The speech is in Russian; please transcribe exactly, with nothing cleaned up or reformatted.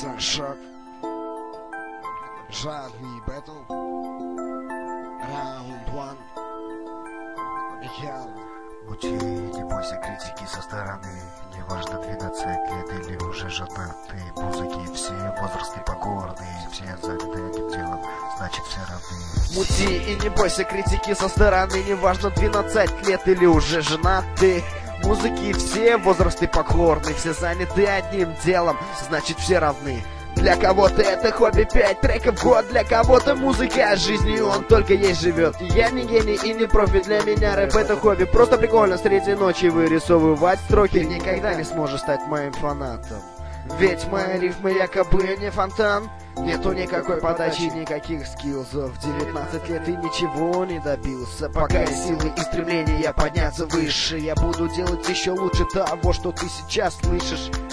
Шок. Жадный бэтл. Раунд один. Я. Мути, не бойся критики со стороны. Неважно, двенадцать лет или уже женаты. Музыки все, возрасты покорные. Все заняты этим делом, значит все равны. Мути и не бойся критики со стороны. Неважно, двенадцать лет или уже женаты. Музыки все, возрасты покорны. Все заняты одним делом, значит все равны. Для кого-то это хобби, пять треков в год. Для кого-то музыка жизни, он только ей живет. Я не гений и не профи, для меня рэп это хобби. Просто прикольно среди ночи вырисовывать строки. Ты никогда не сможешь стать моим фанатом, ведь мои рифмы якобы не фонтан. Нету никакой подачи, никаких скиллзов. девятнадцать лет и ничего не добился. Пока есть силы и стремления подняться выше, я буду делать еще лучше того, что ты сейчас слышишь.